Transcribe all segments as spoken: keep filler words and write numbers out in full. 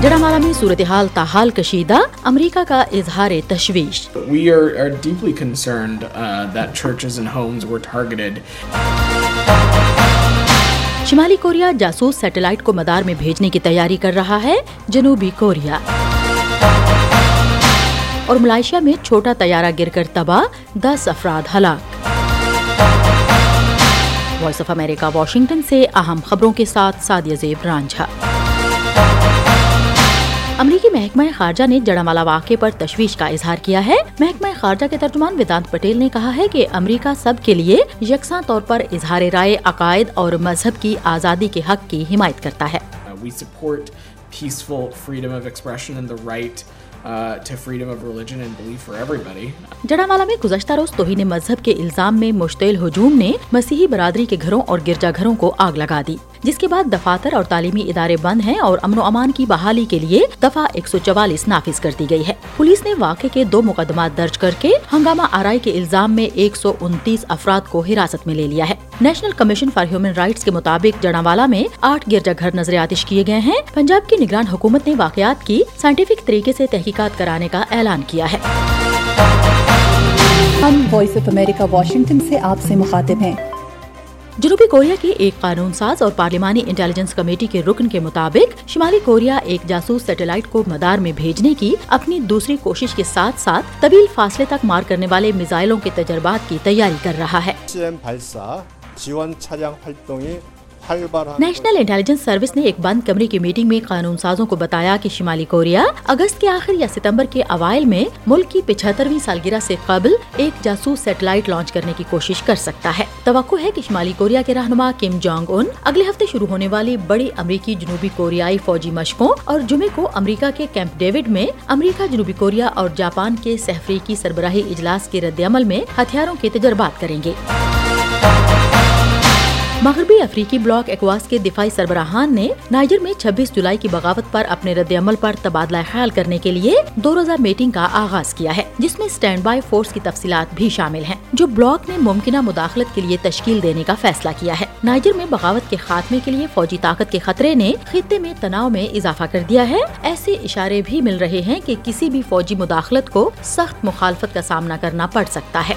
जड़ामाला में सूरत-ए-हाल ताहाल कशीदा, अमरीका का इजहार तशवीश। We are, are deeply concerned uh, that churches and homes were targeted. शिमाली कोरिया जासूस सैटेलाइट को मदार में भेजने की तैयारी कर रहा है जनूबी कोरिया। और मलेशिया में छोटा तैयारा गिरकर तबाह, दस अफराद हलाक। वॉइस ऑफ अमेरिका वाशिंगटन से अहम खबरों के साथ सादिया ज़ेब रांझा। अमरीकी महकमा खारजा ने जड़ामाला वाक़े पर तशवीश का इजहार किया है। महकमा खारजा के तर्जुमान वेदांत पटेल ने कहा है कि अमरीका सब के लिए यकसां तौर पर इजहार राय, अकायद और मजहब की आज़ादी के हक की हिमायत करता है। We support peaceful freedom of expression and the right Uh, to freedom of religion and belief for everybody. जड़ामाला में गुज़श्ता रोज तौहीन मजहब के इल्जाम में मुश्तइल हुजूम ने मसीही बरादरी के घरों और गिरजाघरों को आग लगा दी, जिसके बाद दफातर और तालीमी इदारे बंद हैं और अमन व अमान की बहाली के लिए दफा एक सौ चवालीस नाफिज कर दी गई है। पुलिस ने वाक़े के दो मुकदमात दर्ज करके हंगामा आराई के इल्जाम में एक सौ उनतीस अफराद को हिरासत में ले लिया है। National commission for human rights के मुताबिक जड़ामाला में आठ गिरजाघर नजर आतिश किए गए हैं। पंजाब की निगरान हुकूमत ने वाक़यात की साइंटिफिक तरीके से तहकीकात कराने का ऐलान किया है। हम वॉइस ऑफ अमेरिका वाशिंगटन से आपसे मुखातिब हैं। जनूबी कोरिया के एक कानून साज और पार्लिमानी इंटेलिजेंस कमेटी के रुकन के मुताबिक शिमाली कोरिया एक जासूस सैटेलाइट को मदार में भेजने की अपनी दूसरी कोशिश के साथ साथ तवील फासले तक मार करने वाले मिसाइलों के तजर्बात की तैयारी कर रहा है। नेशनल इंटेलिजेंस सर्विस ने एक बंद कमरे की मीटिंग में कानून साजों को बताया कि शिमाली कोरिया अगस्त के आखिर या सितंबर के अवाइल में मुल्क की पिछहत्तरवीं सालगिरह से कबल एक जासूस सैटेलाइट लॉन्च करने की कोशिश कर सकता है। तवक्को है कि शिमाली कोरिया के रहनुमा किम जोंग उन अगले हफ्ते शुरू होने वाली बड़ी अमरीकी जनूबी कोरियाई फौजी मशकों और जुमे को अमरीका के कैंप डेविड में अमरीका, जनूबी कोरिया और जापान के सहफरीकी सरबराही इजलास के रद्द-ए-अमल में हथियारों के तजर्बात करेंगे। मगरबी अफ्रीकी ब्लॉक एक्वास के दिफाई सरबराहान ने नाइजर में छब्बीस जुलाई की बगावत पर अपने रद्द-ए-अमल पर तबादला ख्याल करने के लिए दो रोजा मीटिंग का आगाज किया है, जिसमें स्टैंड बाई फोर्स की तफसीलात भी शामिल हैं, जो ब्लॉक ने मुमकिना मुदाखलत के लिए तश्कील देने का फैसला किया है। नाइजर में बगावत के खात्मे के लिए फौजी ताकत के खतरे ने खित्ते में तनाव में इजाफा कर दिया है। ऐसे इशारे भी मिल रहे हैं कि किसी भी फौजी मुदाखलत को सख्त मुखालफत का सामना करना पड़ सकता है।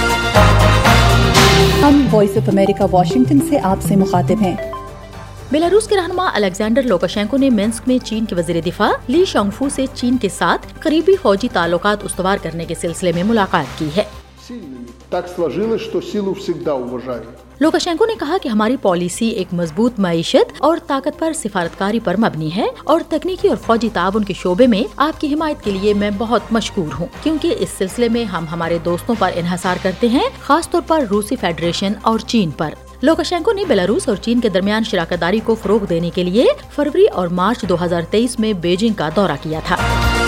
हम वॉइस ऑफ अमेरिका वाशिंगटन से आपसे मुखातिब हैं। बेलारूस के रहनुमा अलेक्जेंडर लुकाशेंको ने मिन्स्क में चीन के वजीर दिफा ली शोंगफू से चीन के साथ करीबी फौजी ताल्लुकात उस्तवार करने के सिलसिले में मुलाकात की है। लुकाशेंको ने कहा कि हमारी पॉलिसी एक मजबूत मईशत और ताकतवर सिफारतकारी पर मबनी है और तकनीकी और फौजी ताउन के शोबे में आपकी हिमायत के लिए मैं बहुत मशकूर हूँ, क्योंकि इस सिलसिले में हम हमारे दोस्तों पर इन्हसार करते हैं, खास तौर पर रूसी फेडरेशन और चीन पर। लुकाशेंको ने बेलारूस और चीन के दरमियान शराकतदारी को फरोग देने के लिए फरवरी और मार्च दो हजार तेईस में बीजिंग का दौरा किया था।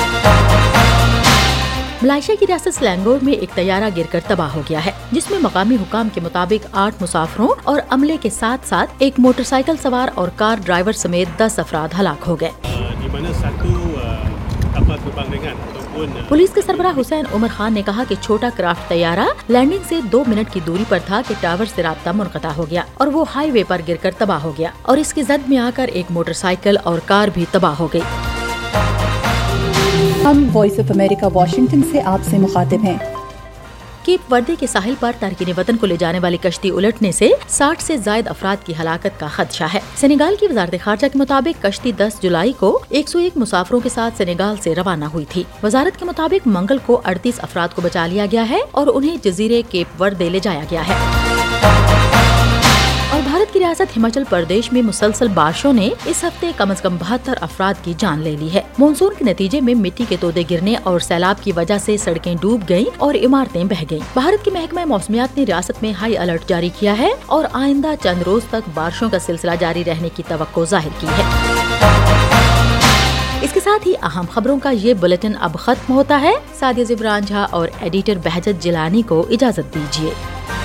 मलेशिया की रियासत सेलेंगोर में एक तैयारा गिरकर तबाह हो गया है, जिसमें मकामी हुकाम के मुताबिक आठ मुसाफिरों और अमले के साथ साथ एक मोटरसाइकिल सवार और कार ड्राइवर समेत दस अफराद हलाक हो गए। पुलिस के सरबराह हुसैन उमर खान ने कहा कि छोटा क्राफ्ट तैयारा लैंडिंग से दो मिनट की दूरी पर था कि टावर से राब्ता मुनक़ता हो गया और वो हाईवे पर गिरकर तबाह हो गया और इसकी जद में आकर एक मोटरसाइकिल और कार भी तबाह हो गई। हम वॉइस ऑफ अमेरिका वाशिंगटन से आपसे मुखातिब हैं। केप वर्दे के साहिल पर तारकीन वतन को ले जाने वाली कश्ती उलटने से साठ से जायद अफराद की हलाकत का खदशा है। सेनेगाल की वजारत खारजा के मुताबिक कश्ती दस जुलाई को एक सौ एक मुसाफिरों के साथ सेनेगाल से रवाना हुई थी। वजारत के मुताबिक मंगल को अड़तीस अफराद को बचा लिया गया है और उन्हें जजीरे केप वर्दे ले जाया गया है। और भारत की रियासत हिमाचल प्रदेश में मुसलसल बारिशों ने इस हफ्ते कम अज कम बहत्तर अफराद की जान ले ली है। मानसून के नतीजे में मिट्टी के तोदे गिरने और सैलाब की वजह से सड़कें डूब गयीं और इमारतें बह गयीं। भारत के महकमा मौसमियात ने रियासत में हाई अलर्ट जारी किया है और आइंदा चंद रोज तक बारिशों का सिलसिला जारी रहने की तवक्को जाहिर की है। इसके साथ ही अहम खबरों का ये बुलेटिन अब खत्म होता है। सादिया ज़ेब रांझा और एडिटर बहजत जिलानी को इजाजत दीजिए।